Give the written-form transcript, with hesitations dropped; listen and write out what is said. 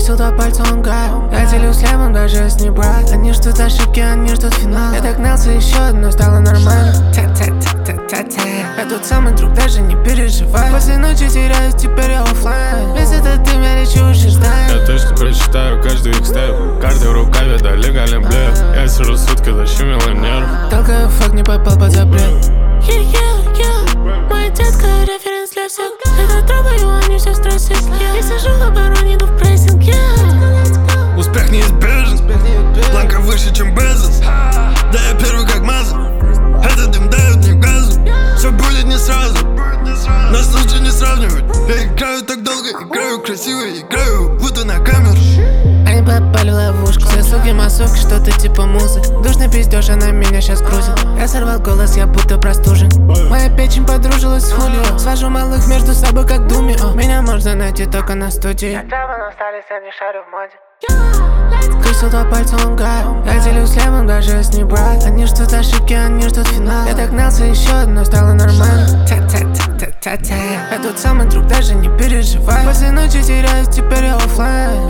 Крысил до пальца он гаю. Я делюсь хлебом, даже если не брать. Они ждут ошибки, они ждут финал. Я догнался, еще одно стало нормально. Я тот самый друг, даже не переживай. После ночи теряюсь, теперь я оффлайн. Весь этот дым я лечу уже знаю. Я точно прочитаю каждый их степ. Карты в рукаве, да легальный блеф. Я сижу сутки, защемило нерв. Толкаю факт, не попал под запрет. Моя детка, референс для всех. Это трогаю, они все в стрессе. Я сижу в обороне, иду в прессинг. Успех неизбежен, планка выше, чем Безос. Да я первый как Маза. Этот дым дает мне газу. Все будет не сразу, нас лучше не сравнивать. Я играю так долго, играю красиво, играю будто на камеру. Они попали в ловушку. Все суки, массовки, что-то типа музы. Душный пиздеж, она меня сейчас крутит. Я сорвал голос, я будто простужен. Моя печень подружилась с Хулио. Свожу малых между собой, как Думи. Меня можно найти только на студии. Я остались, я не шарю в моде. Крысил до пальца он гаю. Я делюсь хлебом, даже если не брать. Они ждут ошибки, они ждут финал. Я догнался, еще одно стало нормально. Я тот самый друг, даже не переживай. После ночи теряюсь, теперь я оффлайн.